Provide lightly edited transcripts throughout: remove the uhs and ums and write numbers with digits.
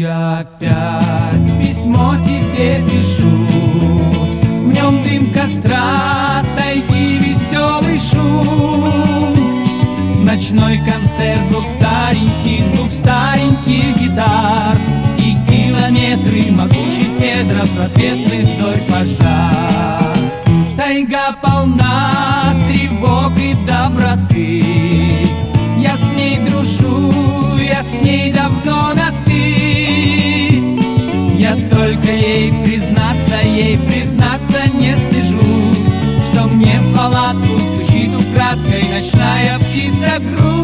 Я опять письмо тебе пишу, в нем дым костра, тайги, веселый шум, ночной концерт двух стареньких гитар и километры могучих кедров, просветных зорь пожар. Тайга полна тревог и доброты, я с ней дружу, я с ней давно на «ты». Я только ей признаться не стыжусь, что мне в палатку стучит украдкой ночная птица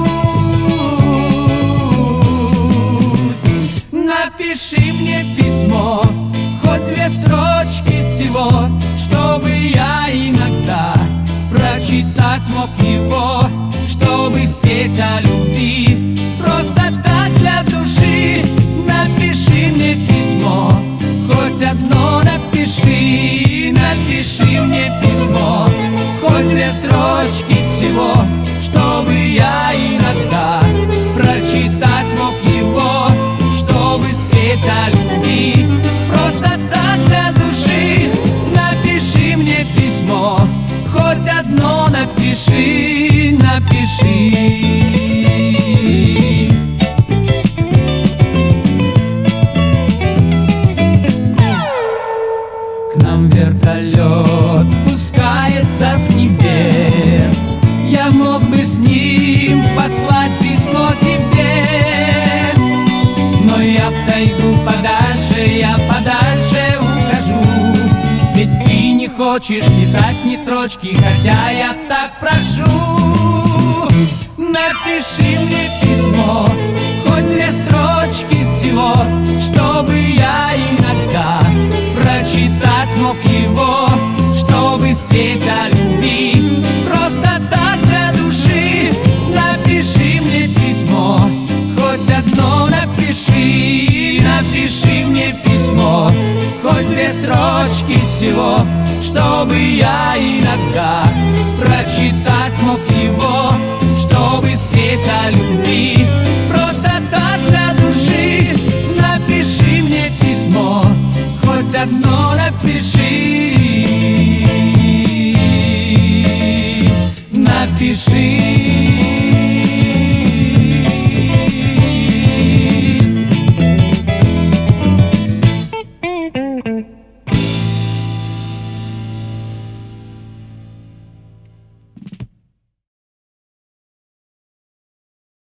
грусть. Напиши мне письмо, хоть 2 строчки всего, чтобы я иногда прочитать мог его, чтобы спеть о любви, просто так для души. Напиши мне письмо, хоть одно напиши, напиши мне письмо, хоть 2 строчки всего, чтобы я иногда прочитать мог его, чтобы спеть о любви, просто так для души. Напиши мне письмо, хоть одно напиши, напиши. К нам вертолет спускается с небес, я мог бы с ним послать письмо тебе, но я в тайгу подальше, я подальше ухожу. Ведь ты не хочешь писать ни строчки, хотя я так прошу. Напиши мне письмо, хоть 2 строчки всего, чтобы я иногда прочитать мог его, чтобы спеть о любви, просто так для души. Напиши мне письмо, хоть одно напиши, напиши мне письмо, хоть 2 строчки всего, чтобы я иногда прочитать мог его,